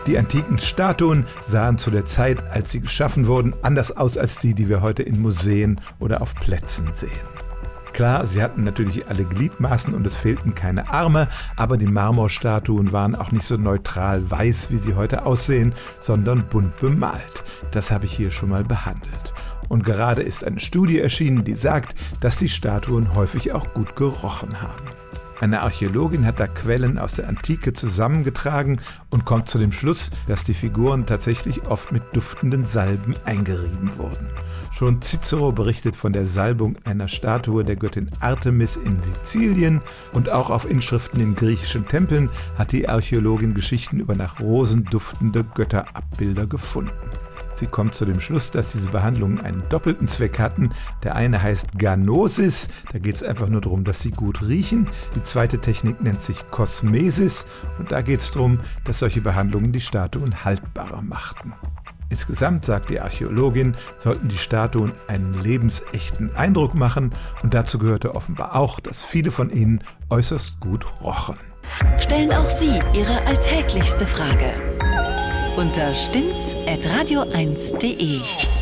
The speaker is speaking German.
Die antiken Statuen sahen zu der Zeit, als sie geschaffen wurden, anders aus als die wir heute in Museen oder auf Plätzen sehen. Klar, sie hatten natürlich alle Gliedmaßen und es fehlten keine Arme, aber die Marmorstatuen waren auch nicht so neutral weiß, wie sie heute aussehen, sondern bunt bemalt. Das habe ich hier schon mal behandelt. Und gerade ist eine Studie erschienen, die sagt, dass die Statuen häufig auch gut gerochen haben. Eine Archäologin hat da Quellen aus der Antike zusammengetragen und kommt zu dem Schluss, dass die Figuren tatsächlich oft mit duftenden Salben eingerieben wurden. Schon Cicero berichtet von der Salbung einer Statue der Göttin Artemis in Sizilien und auch auf Inschriften in griechischen Tempeln hat die Archäologin Geschichten über nach Rosen duftende Götterabbilder gefunden. Sie kommt zu dem Schluss, dass diese Behandlungen einen doppelten Zweck hatten. Der eine heißt Ganosis, da geht es einfach nur darum, dass sie gut riechen. Die zweite Technik nennt sich Kosmesis und da geht es darum, dass solche Behandlungen die Statuen haltbarer machten. Insgesamt, sagt die Archäologin, sollten die Statuen einen lebensechten Eindruck machen und dazu gehörte offenbar auch, dass viele von ihnen äußerst gut rochen. Stellen auch Sie Ihre alltäglichste Frage unter stimmt's@radio1.de.